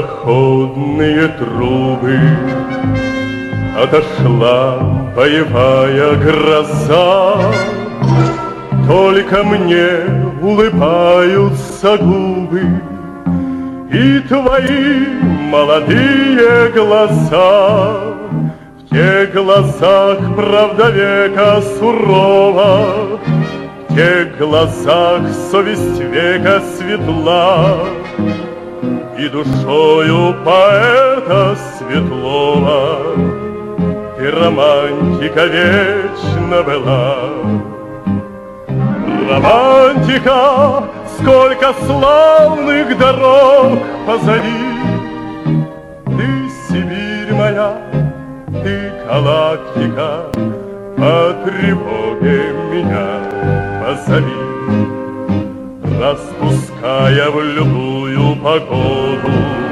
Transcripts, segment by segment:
Пароходные трубы, отошла боевая гроза, только мне улыбаются губы и твои молодые глаза. В тех глазах правда века сурова, в тех глазах совесть века светла, и душою поэта светлого ты романтика вечно была. Романтика, сколько славных дорог позади, ты Сибирь моя, ты галактика, по тревоге меня позови. Распуская в любую погоду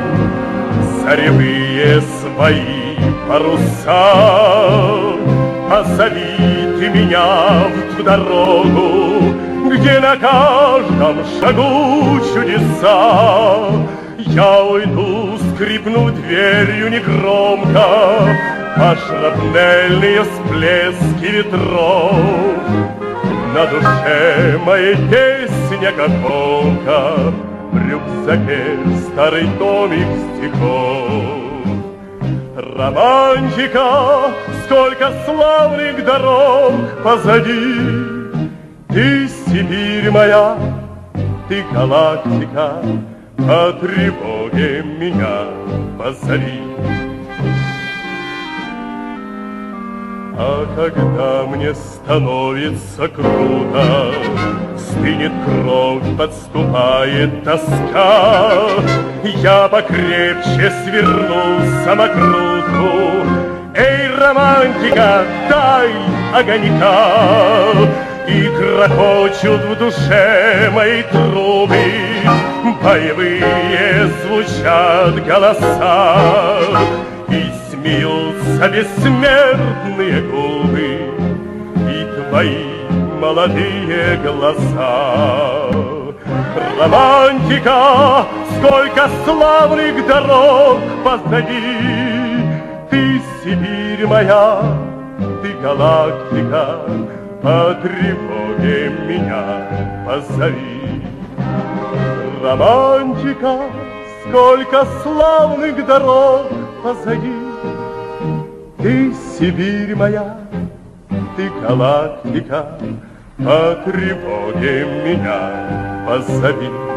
заревые свои паруса, позови ты меня в ту дорогу, где на каждом шагу чудеса. Я уйду, скрипну дверью негромко, а шрапнельные всплески ветров. На душе моей песня как полка, в рюкзаке старый томик стихов. Романтика, сколько славных дорог позади, ты Сибирь моя, ты галактика, по тревоге меня позови. А когда мне становится круто, стынет кровь, подступает тоска, я покрепче сверну самокрутку. Эй, романтика, дай огонька! И грохочут в душе мои трубы, боевые звучат голоса, и смеются бессмертные губы, и твои молодые глаза. Романтика, сколько славных дорог позади, ты Сибирь моя, ты галактика, по тревоге меня позови. Романтика, сколько славных дорог позади, ты Сибирь моя, ты галактика, по тревоге меня позови.